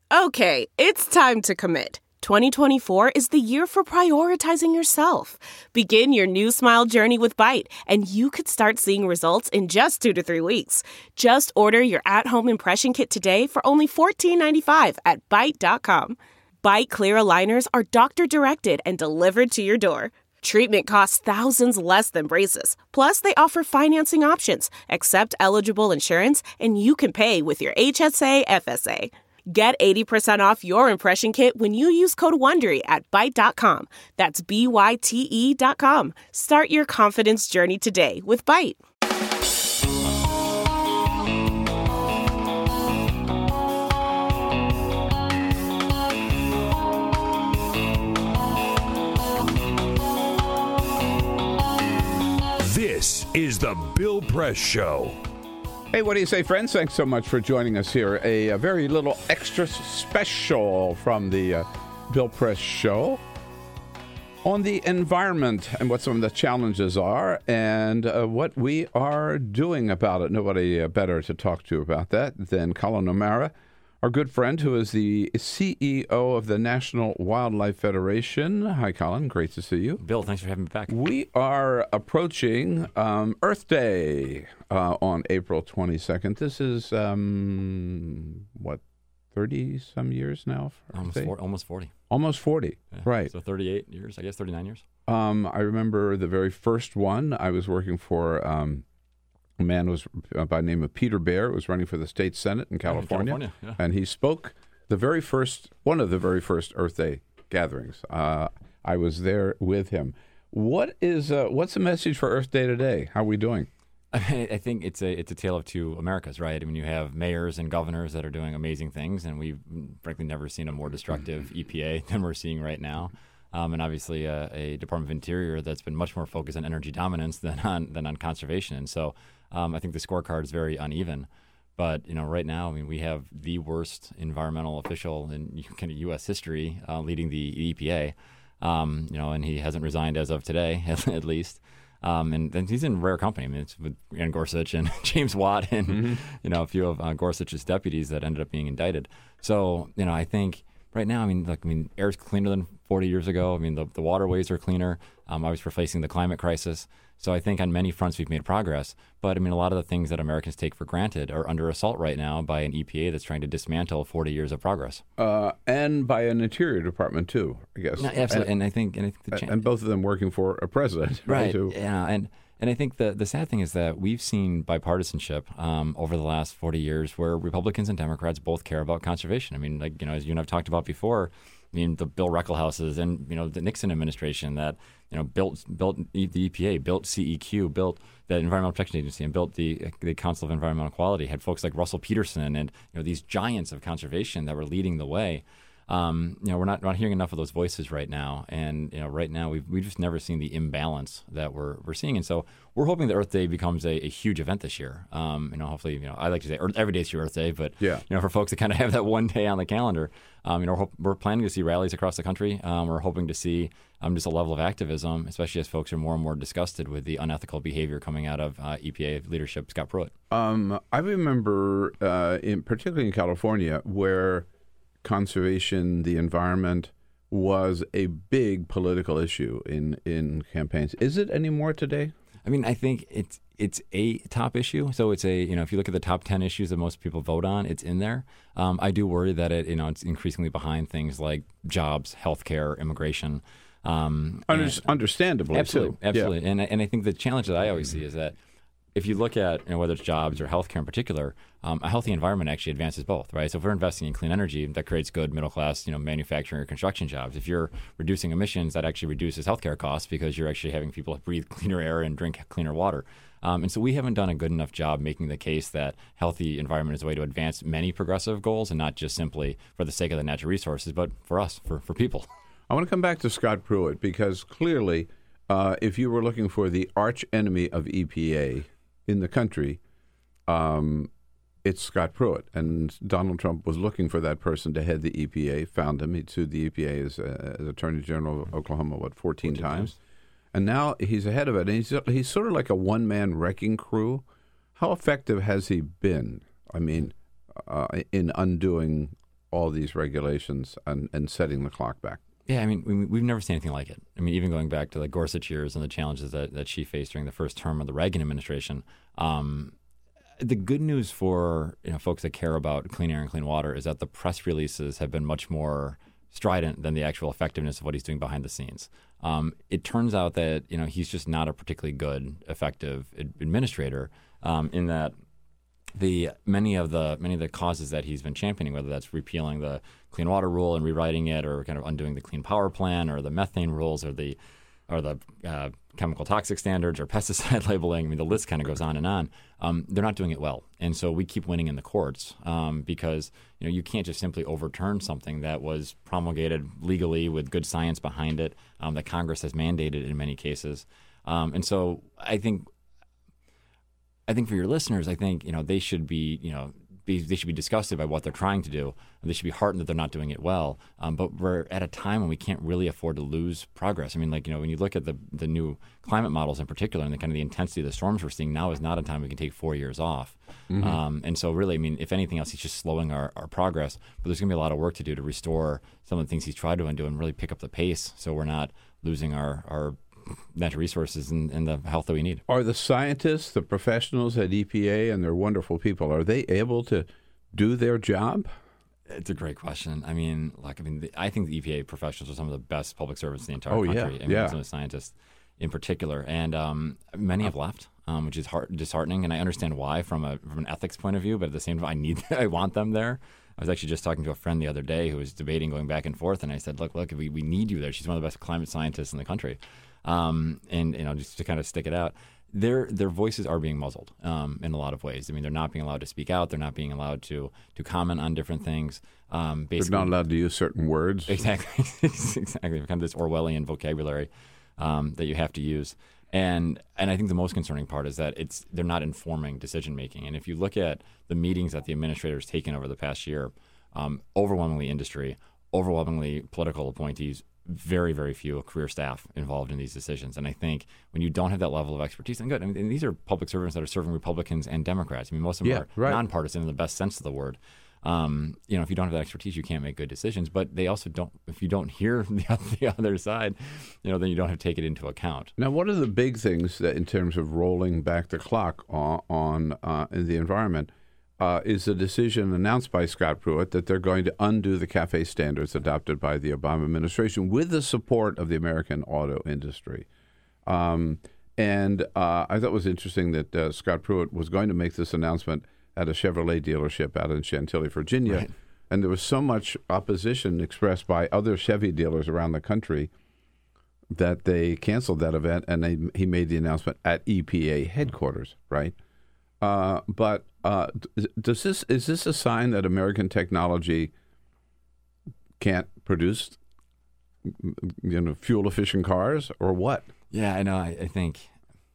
Okay, it's time to commit. 2024 is the year for prioritizing yourself. Begin your new smile journey with Byte, and you could start seeing results in just 2 to 3 weeks. Just order your at-home impression kit today for only $14.95 at Byte.com. Byte Clear aligners are doctor-directed and delivered to your door. Treatment costs thousands less than braces. Plus, they offer financing options, accept eligible insurance, and you can pay with your HSA FSA. Get 80% off your impression kit when you use code WONDERY at Byte.com. That's BYTE.com. Start your confidence journey today with Byte. This is the Bill Press Show. Hey, what do you say, friends? Thanks so much for joining us here. A very little extra special from the Bill Press Show on the environment and what some of the challenges are and what we are doing about it. Nobody better to talk to about that than Colin O'Mara, our good friend who is the CEO of the National Wildlife Federation. Hi, Colin. Great to see you. Bill, thanks for having me back. We are approaching Earth Day on April 22nd. This is, 30-some years now? Almost 40. Almost 40, yeah. Right. So 38 years, I guess 39 years. I remember the very first one. I was working for a man was by the name of Peter Baer, was running for the state senate in California, yeah. And he spoke one of the very first Earth Day gatherings. I was there with him. What's the message for Earth Day today? How are we doing? I think it's a tale of two Americas, right? I mean, you have mayors and governors that are doing amazing things, and we've frankly never seen a more destructive EPA than we're seeing right now. And obviously a Department of Interior that's been much more focused on energy dominance than on conservation. And so I think the scorecard is very uneven. But right now, I mean, we have the worst environmental official in kind of U.S. history leading the EPA. And he hasn't resigned as of today, at least. And he's in rare company. I mean, it's with Ann Gorsuch and James Watt and a few of Gorsuch's deputies that ended up being indicted. So I think. Right now, air's cleaner than 40 years ago. I mean, the waterways are cleaner. Obviously, we're facing the climate crisis. So I think on many fronts we've made progress. But, a lot of the things that Americans take for granted are under assault right now by an EPA that's trying to dismantle 40 years of progress. And by an Interior Department, too, I guess. No, absolutely. And both of them working for a president. Right. Yeah. And I think the sad thing is that we've seen bipartisanship over the last 40 years where Republicans and Democrats both care about conservation. I mean, as you and I've talked about before, the Bill Recklehouses and, the Nixon administration that, built the EPA, built CEQ, built the Environmental Protection Agency, and built the Council of Environmental Quality, had folks like Russell Peterson and, these giants of conservation that were leading the way. We're not hearing enough of those voices right now, and right now we've just never seen the imbalance that we're seeing, and so we're hoping that Earth Day becomes a huge event this year. Hopefully, I like to say every day is your Earth Day, but yeah. For folks that kind of have that one day on the calendar, we're planning to see rallies across the country. We're hoping to see just a level of activism, especially as folks are more and more disgusted with the unethical behavior coming out of EPA leadership Scott Pruitt. I remember, particularly in California, where conservation, the environment, was a big political issue in campaigns. Is it anymore today? I think it's a top issue. So it's if you look at the top 10 issues that most people vote on, it's in there. I do worry that it's increasingly behind things like jobs, healthcare, immigration. Understandably, absolutely, too. Absolutely. Yeah. And I think the challenge that I always see is that if you look at whether it's jobs or healthcare in particular, a healthy environment actually advances both, right? So if we're investing in clean energy, that creates good middle class, manufacturing or construction jobs. If you're reducing emissions, that actually reduces healthcare costs because you're actually having people breathe cleaner air and drink cleaner water. And so we haven't done a good enough job making the case that healthy environment is a way to advance many progressive goals and not just simply for the sake of the natural resources, but for us, for people. I want to come back to Scott Pruitt because clearly, if you were looking for the arch enemy of EPA in the country, it's Scott Pruitt. And Donald Trump was looking for that person to head the EPA, found him. He sued the EPA as Attorney General of Oklahoma, 14 times. And now he's ahead of it. And he's sort of like a one-man wrecking crew. How effective has he been, in undoing all these regulations and setting the clock back. Yeah, I mean, we've never seen anything like it. I mean, even going back to the Gorsuch years and the challenges that she faced during the first term of the Reagan administration. The good news for folks that care about clean air and clean water is that the press releases have been much more strident than the actual effectiveness of what he's doing behind the scenes. It turns out that he's just not a particularly good, effective administrator. In that many of the causes that he's been championing, whether that's repealing the Clean Water Rule and rewriting it, or kind of undoing the Clean Power Plan, or the methane rules, or the chemical toxic standards, or pesticide labeling. I mean, the list kind of goes on and on. They're not doing it well, and so we keep winning in the courts because you can't just simply overturn something that was promulgated legally with good science behind it, that Congress has mandated in many cases. And so I think for your listeners, I think they should be they should be disgusted by what they're trying to do. They should be heartened that they're not doing it well. But we're at a time when we can't really afford to lose progress. I mean, when you look at the new climate models in particular, and the kind of the intensity of the storms we're seeing now is not a time we can take 4 years off. Mm-hmm. And so really, I mean, if anything else, he's just slowing our progress. But there's going to be a lot of work to do to restore some of the things he's tried to undo and really pick up the pace, so we're not losing our natural resources and the health that we need. Are the scientists, the professionals at EPA, and they're wonderful people, are they able to do their job? It's a great question. I mean, I think the EPA professionals are some of the best public servants in the entire country. Some of the scientists in particular. And many have left, which is disheartening. And I understand why from an ethics point of view, but at the same time, I want them there. I was actually just talking to a friend the other day who was debating going back and forth, and I said, look, we need you there. She's one of the best climate scientists in the country. And just to kind of stick it out, their voices are being muzzled in a lot of ways. I mean, they're not being allowed to speak out. They're not being allowed to comment on different things. Basically, they're not allowed to use certain words. Exactly, exactly. Kind of this Orwellian vocabulary that you have to use. And I think the most concerning part is that they're not informing decision making. And if you look at the meetings that the administrator's taken over the past year, overwhelmingly industry, overwhelmingly political appointees, very, very few career staff involved in these decisions. And I think when you don't have that level of expertise, and good, I mean, and these are public servants that are serving Republicans and Democrats. I mean, most of them are nonpartisan in the best sense of the word. If you don't have that expertise, you can't make good decisions. But they also don't. If you don't hear the other side, then you don't have to take it into account. Now, one of the big things that, in terms of rolling back the clock on in the environment, is the decision announced by Scott Pruitt that they're going to undo the CAFE standards adopted by the Obama administration with the support of the American auto industry. And I thought it was interesting that Scott Pruitt was going to make this announcement at a Chevrolet dealership out in Chantilly, Virginia. Right. And there was so much opposition expressed by other Chevy dealers around the country that they canceled that event, and he made the announcement at EPA headquarters, right? But is this a sign that American technology can't produce fuel efficient cars, or what? Yeah, I know. I think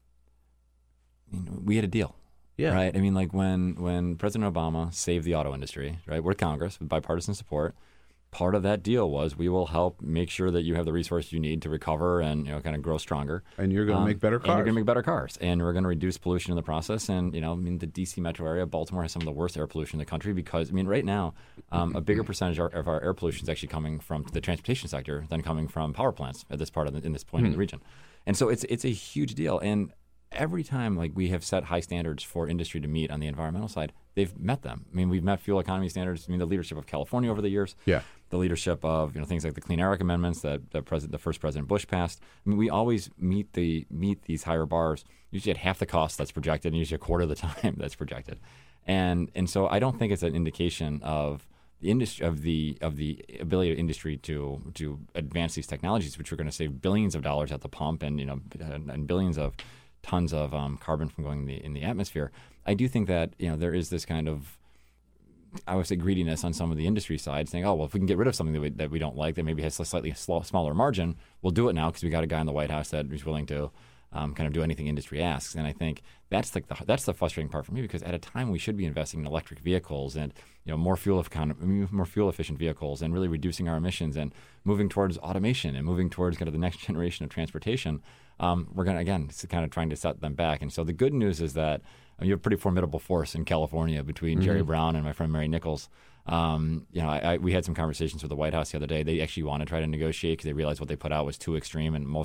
we had a deal. Yeah. Right. I mean, when President Obama saved the auto industry, right, with Congress with bipartisan support, part of that deal was we will help make sure that you have the resources you need to recover and kind of grow stronger. And you're going to make better cars. And you're going to make better cars, and we're going to reduce pollution in the process. And the D.C. metro area, Baltimore has some of the worst air pollution in the country because right now, a bigger percentage of our air pollution is actually coming from the transportation sector than coming from power plants at this in this point in the region. And so it's a huge deal. And every time we have set high standards for industry to meet on the environmental side, they've met them. I mean, we've met fuel economy standards. I mean, the leadership of California over the years. Yeah. The leadership of things like the Clean Air Act amendments that the first President Bush passed. I mean, we always meet these higher bars. Usually at half the cost that's projected, and usually a quarter of the time that's projected. And so I don't think it's an indication of the industry of the ability of industry to advance these technologies, which are going to save billions of dollars at the pump and and billions of tons of carbon from going in the atmosphere. I do think that there is this kind of, I would say, greediness on some of the industry side, saying, oh, well, if we can get rid of something that we don't like, that maybe has a slightly smaller margin, we'll do it now because we got a guy in the White House that is willing to kind of do anything industry asks. And I think that's the frustrating part for me, because at a time we should be investing in electric vehicles and more fuel efficient vehicles, and really reducing our emissions and moving towards automation and moving towards kind of the next generation of transportation. We're going to, again, kind of trying to set them back. And so the good news is that you have a pretty formidable force in California between Jerry Brown and my friend Mary Nichols, We had some conversations with the White House the other day. They actually want to try to negotiate because they realized what they put out was too extreme, and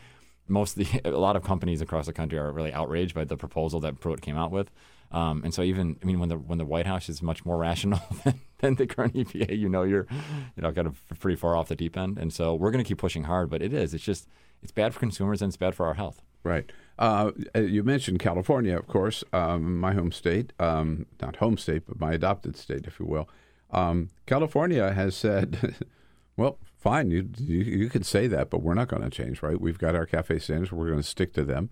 a lot of companies across the country are really outraged by the proposal that Pruitt came out with. And so when the White House is much more rational than the current EPA, you're kind of pretty far off the deep end. And so we're going to keep pushing hard, but it's bad for consumers and it's bad for our health. Right. You mentioned California, of course, my home state, not home state, but my adopted state, if you will. California has said, well, fine, you can say that, but we're not going to change, right? We've got our CAFE standards. We're going to stick to them.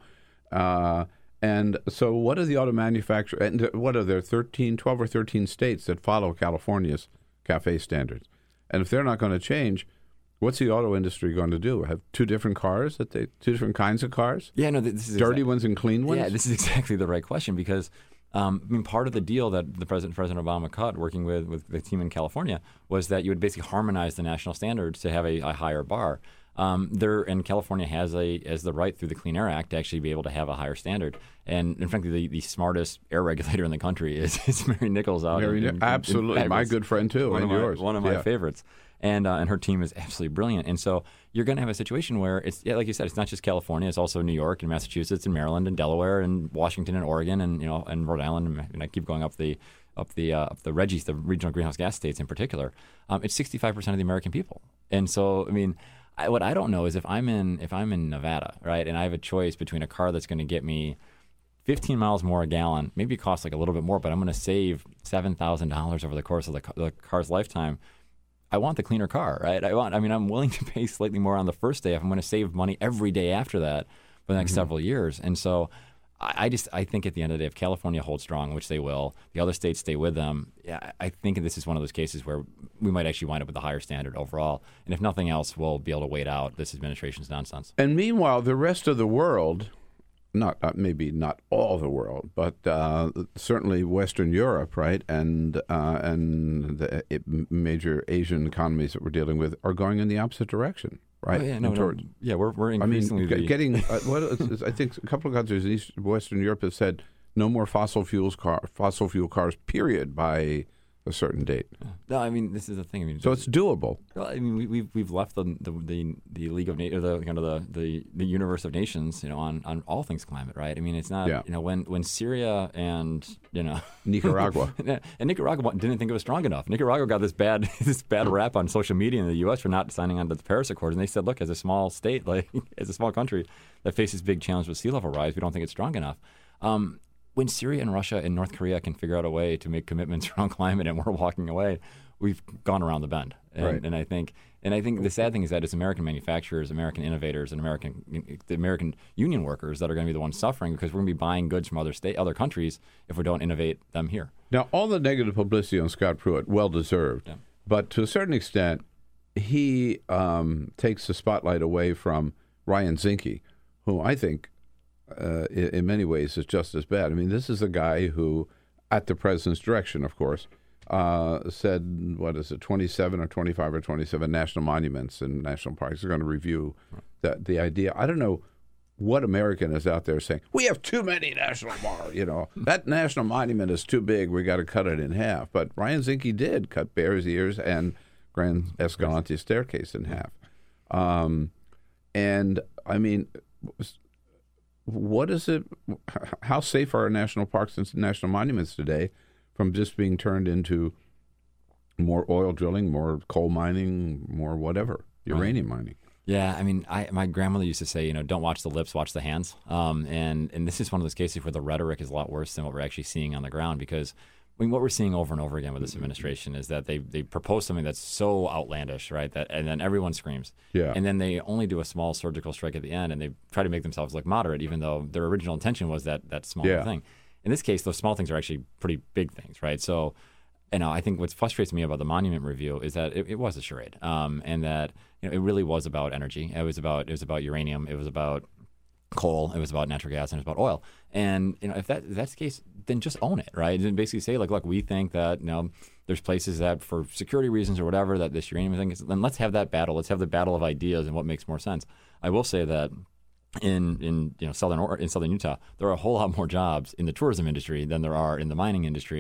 And so what are the auto manufacturers, and what are there 12 or 13 states that follow California's CAFE standards? And if they're not going to change, what's the auto industry going to do? Have two different cars, two different kinds of cars? Yeah, no, this is dirty ones and clean ones? Yeah, this is exactly the right question because part of the deal that President Obama cut working with the team in California was that you would basically harmonize the national standards to have a higher bar. And California has the right through the Clean Air Act to actually be able to have a higher standard. And frankly, the smartest air regulator in the country is Mary Nichols out. Absolutely, my good friend too, and yours. One of my favorites. And her team is absolutely brilliant. And so you're going to have a situation where like you said, it's not just California. It's also New York and Massachusetts and Maryland and Delaware and Washington and Oregon and Rhode Island. And I keep going up the RGGIS, the regional greenhouse gas states in particular. It's 65% of the American people. And so what I don't know is if I'm in Nevada, right, and I have a choice between a car that's going to get me 15 miles more a gallon, maybe it costs like a little bit more, but I'm going to save $7,000 over the course of the car's lifetime. I want the cleaner car, right? I'm willing to pay slightly more on the first day if I'm going to save money every day after that for the next several years. And so I think at the end of the day, if California holds strong, which they will, the other states stay with them, I think this is one of those cases where we might actually wind up with a higher standard overall. And if nothing else, we'll be able to wait out this administration's nonsense. And meanwhile, the rest of the world, maybe not all the world, but certainly Western Europe, right, and the major Asian economies that we're dealing with are going in the opposite direction. Right. We're increasingly getting. I think a couple of countries in Western Europe have said no more fossil fuel cars. Period. By a certain date. No, this is the thing. So it's doable. Well, we've left the League of Nations, the universe of nations, on all things climate, right? It's not, when Syria and Nicaragua and Nicaragua didn't think it was strong enough. Nicaragua got this bad rap on social media in the U.S. for not signing on to the Paris Accord, and they said, look, as a small state, as a small country that faces big challenge with sea level rise, we don't think it's strong enough. When Syria and Russia and North Korea can figure out a way to make commitments around climate and we're walking away, we've gone around the bend. And I think the sad thing is that it's American manufacturers, American innovators, and the American union workers that are going to be the ones suffering because we're going to be buying goods from other countries if we don't innovate them here. Now, all the negative publicity on Scott Pruitt, well deserved, but to a certain extent, he takes the spotlight away from Ryan Zinke, who I think in many ways is just as bad. This is a guy who, at the president's direction, of course, said, 27 or 25 or 27 national monuments and national parks are going to review the idea. I don't know what American is out there saying, we have too many national parks, that national monument is too big, we got to cut it in half. But Ryan Zinke did cut Bears Ears and Grand Escalante Staircase in half. What is it? How safe are our national parks and national monuments today from just being turned into more oil drilling, more coal mining, more whatever, uranium mining? Yeah, my grandmother used to say, don't watch the lips, watch the hands. And this is one of those cases where the rhetoric is a lot worse than what we're actually seeing on the ground because what we're seeing over and over again with this administration is that they propose something that's so outlandish, right? And then everyone screams. Yeah. And then they only do a small surgical strike at the end, and they try to make themselves look moderate, even though their original intention was that small thing. In this case, those small things are actually pretty big things, right? So, I think what frustrates me about the monument review is that it was a charade, and that it really was about energy. It was about uranium. It was about coal, it was about natural gas, and it was about oil. And if that's the case, then just own it, right? And basically say, look, we think that there's places that for security reasons or whatever that this uranium thing is. Then let's have that battle. Let's have the battle of ideas and what makes more sense. I will say that in southern Utah, there are a whole lot more jobs in the tourism industry than there are in the mining industry.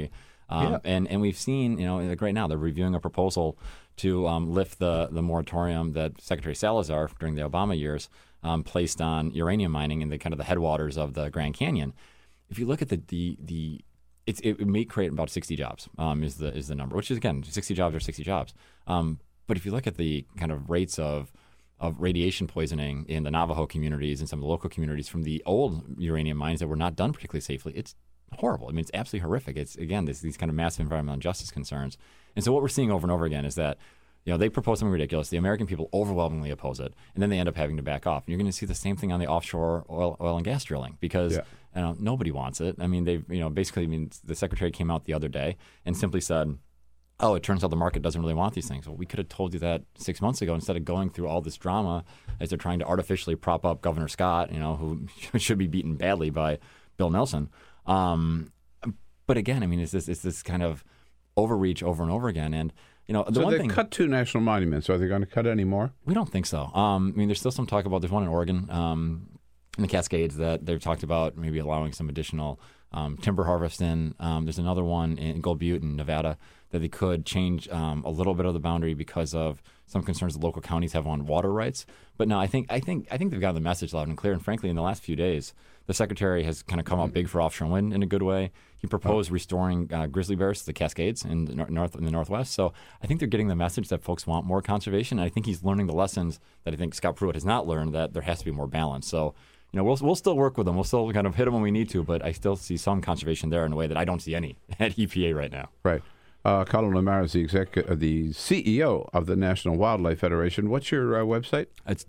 And we've seen, like right now, they're reviewing a proposal to lift the moratorium that Secretary Salazar during the Obama years placed on uranium mining in the kind of the headwaters of the Grand Canyon. If you look at it may create about 60 jobs is the number, which is, again, 60 jobs are 60 jobs. But if you look at the kind of rates of radiation poisoning in the Navajo communities and some of the local communities from the old uranium mines that were not done particularly safely, it's horrible. I mean, it's absolutely horrific. It's, again, these kind of massive environmental justice concerns. And so what we're seeing over and over again is that, they propose something ridiculous. The American people overwhelmingly oppose it, and then they end up having to back off. And you're going to see the same thing on the offshore oil and gas drilling because nobody wants it. I mean, the Secretary came out the other day and simply said, oh, it turns out the market doesn't really want these things. Well, we could have told you that 6 months ago instead of going through all this drama as they're trying to artificially prop up Governor Scott, who should be beaten badly by Bill Nelson. But again, I mean, it's this kind of overreach over and over again. And, so they cut 2 national monuments. Are they going to cut any more? We don't think so. I mean, there's still some talk about, there's one in Oregon, in the Cascades, that they've talked about maybe allowing some additional timber harvest in. There's another one in Gold Butte in Nevada that they could change a little bit of the boundary because of some concerns the local counties have on water rights. But no, I think they've gotten the message loud and clear. And frankly, in the last few days, the Secretary has kind of come out big for offshore wind in a good way. He proposed restoring grizzly bears to the Cascades in the Northwest. So I think they're getting the message that folks want more conservation. And I think he's learning the lessons that I think Scott Pruitt has not learned, that there has to be more balance. So we'll still work with them. We'll still kind of hit them when we need to, but I still see some conservation there in a way that I don't see any at EPA right now. Right. Colin O'Mara is the CEO of the National Wildlife Federation. What's your website? It's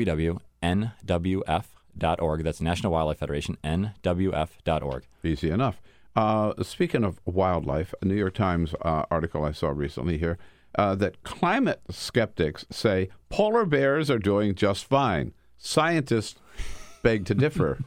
www.nwf.org. That's National Wildlife Federation, nwf.org. Easy enough. Speaking of wildlife, a New York Times article I saw recently here that climate skeptics say polar bears are doing just fine. Scientists beg to differ.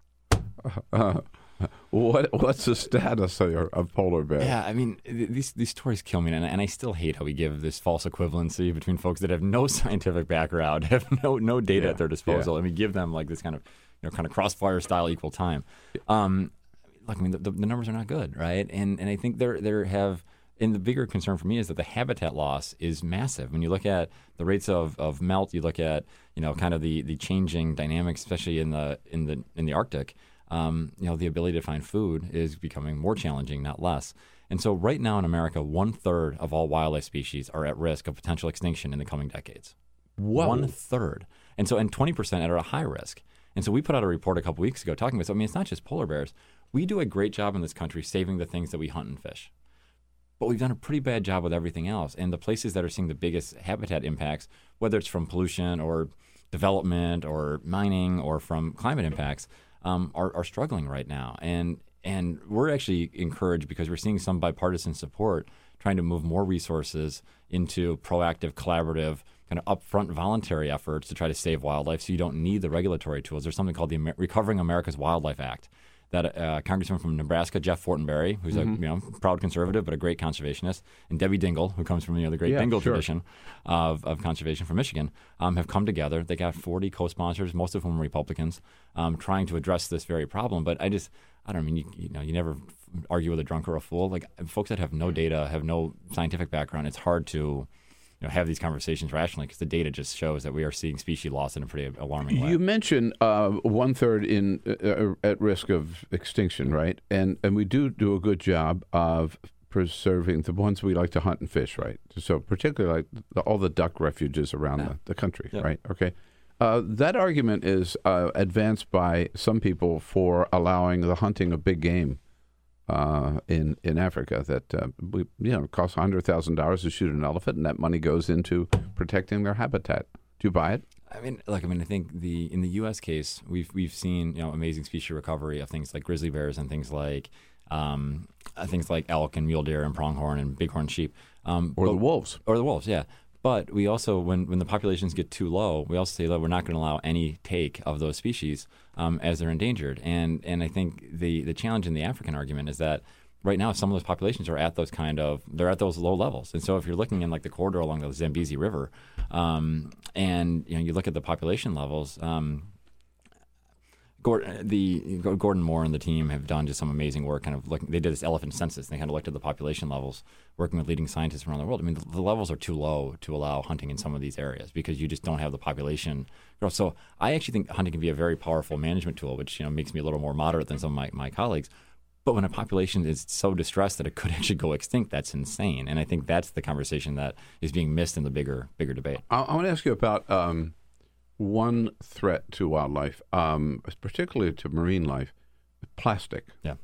What's the status of polar bears? Yeah, I mean, these stories kill me, and I still hate how we give this false equivalency between folks that have no scientific background, have no data at their disposal, and we give them like this kind of crossfire style equal time. Look, I mean, the numbers are not good, right? And I think there have. And the bigger concern for me is that the habitat loss is massive. When you look at the rates of melt, you look at kind of the changing dynamics, especially in the Arctic. The ability to find food is becoming more challenging, not less. And so right now in America, 1/3 of all wildlife species are at risk of potential extinction in the coming decades. Whoa. 1/3. And 20% are at high risk. And so we put out a report a couple weeks ago talking about, it's not just polar bears. We do a great job in this country saving the things that we hunt and fish. But we've done a pretty bad job with everything else. And the places that are seeing the biggest habitat impacts, whether it's from pollution or development or mining or from climate impacts, are struggling right now. And we're actually encouraged because we're seeing some bipartisan support trying to move more resources into proactive, collaborative, kind of upfront voluntary efforts to try to save wildlife so you don't need the regulatory tools. There's something called the Recovering America's Wildlife Act that Congressman from Nebraska, Jeff Fortenberry, who's a proud conservative but a great conservationist, and Debbie Dingell, who comes from the great Dingell tradition of conservation from Michigan, have come together. They got 40 co-sponsors, most of whom are Republicans, trying to address this very problem. But I don't mean, you never argue with a drunk or a fool. Like folks that have no data, have no scientific background, it's hard to have these conversations rationally because the data just shows that we are seeing species loss in a pretty alarming way. You mentioned 1/3 at risk of extinction, right? And we do a good job of preserving the ones we like to hunt and fish, right? So particularly like all the duck refuges around the country, right? Okay. That argument is advanced by some people for allowing the hunting of big game in Africa. That it costs $100,000 to shoot an elephant, and that money goes into protecting their habitat. Do you buy it? I think in the U.S. case, we've seen amazing species recovery of things like grizzly bears and things like elk and mule deer and pronghorn and bighorn sheep, or the wolves, yeah. But we also, when the populations get too low, we also say that we're not going to allow any take of those species as they're endangered. And I think the challenge in the African argument is that right now some of those populations are at those they're at those low levels. And so if you're looking in like the corridor along the Zambezi River, and you look at the population levels, Gordon Moore and the team have done just some amazing work. They did this elephant census. And they kind of looked at the population levels, working with leading scientists around the world. I mean, the levels are too low to allow hunting in some of these areas because you just don't have the population growth. So I actually think hunting can be a very powerful management tool, which makes me a little more moderate than some of my colleagues. But when a population is so distressed that it could actually go extinct, that's insane. And I think that's the conversation that is being missed in the bigger debate. I want to ask you about one threat to wildlife, particularly to marine life, plastic. Yeah.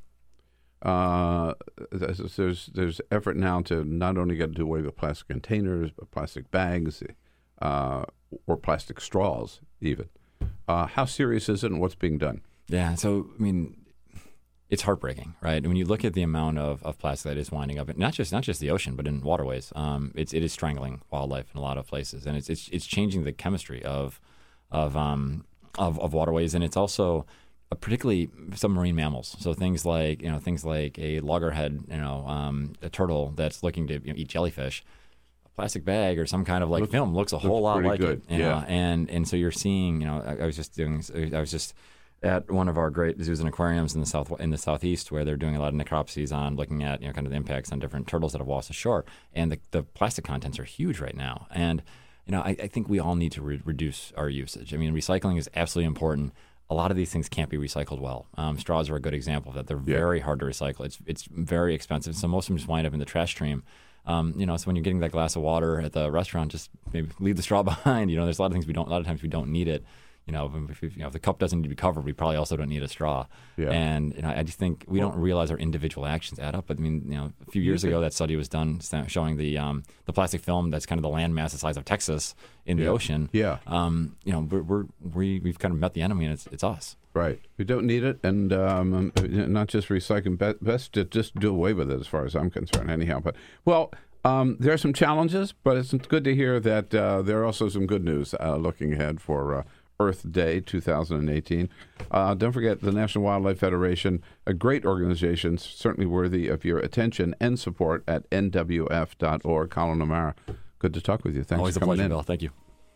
There's effort now to not only get to do away with plastic containers, but plastic bags or plastic straws even. How serious is it, and what's being done? Yeah. So, I mean, it's heartbreaking, right? When you look at the amount of plastic that is winding up, not just the ocean, but in waterways, it is strangling wildlife in a lot of places, and it's changing the chemistry of waterways, and it's also particularly some marine mammals. So things like a loggerhead, a turtle that's looking to eat jellyfish. A plastic bag or some kind of film looks a whole lot like good. it. And so you're seeing. I was just at one of our great zoos and aquariums in the southeast, where they're doing a lot of necropsies on looking at kind of the impacts on different turtles that have washed ashore, and the plastic contents are huge right now. And I think we all need to reduce our usage. I mean, recycling is absolutely important. A lot of these things can't be recycled well. Straws are a good example of that. They're very hard to recycle. It's very expensive, so most of them just wind up in the trash stream. So when you're getting that glass of water at the restaurant, just maybe leave the straw behind. There's a lot of times we don't need it. If the cup doesn't need to be covered, we probably also don't need a straw. Yeah. And I just think we don't realize our individual actions add up. But I mean, a few years ago, that study was done showing the plastic film that's kind of the landmass the size of Texas in the ocean. Yeah. We've kind of met the enemy, and it's us. Right. We don't need it, and not just recycling. Best to just do away with it, as far as I'm concerned. Anyhow, but there are some challenges, but it's good to hear that there are also some good news looking ahead for Earth Day 2018. Don't forget the National Wildlife Federation, a great organization, certainly worthy of your attention and support at nwf.org. Colin O'Mara, good to talk with you. Thanks Always for coming a pleasure, in. Bill. Thank you.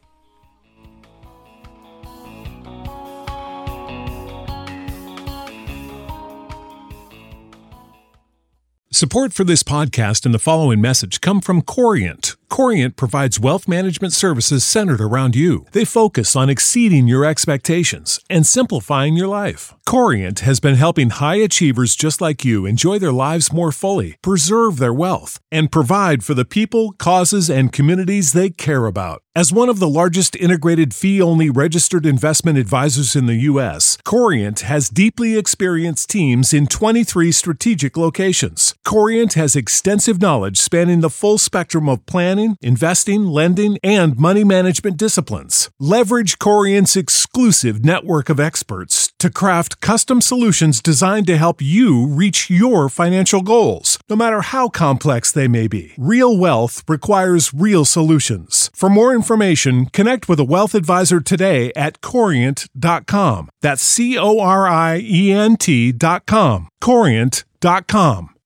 Support for this podcast and the following message come from Corient. Corient provides wealth management services centered around you. They focus on exceeding your expectations and simplifying your life. Corient has been helping high achievers just like you enjoy their lives more fully, preserve their wealth, and provide for the people, causes, and communities they care about. As one of the largest integrated fee-only registered investment advisors in the U.S., Corient has deeply experienced teams in 23 strategic locations. Corient has extensive knowledge spanning the full spectrum of planning, investing, lending, and money management disciplines. Leverage Corient's exclusive network of experts to craft custom solutions designed to help you reach your financial goals, no matter how complex they may be. Real wealth requires real solutions. For more information, connect with a wealth advisor today at Corient.com. That's Corient.com. Corient.com.